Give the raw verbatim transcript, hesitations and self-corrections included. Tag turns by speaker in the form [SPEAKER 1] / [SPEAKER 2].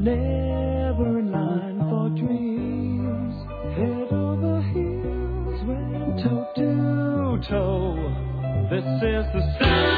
[SPEAKER 1] never line for dreams. Head over heels, went toe to toe. This is the sound.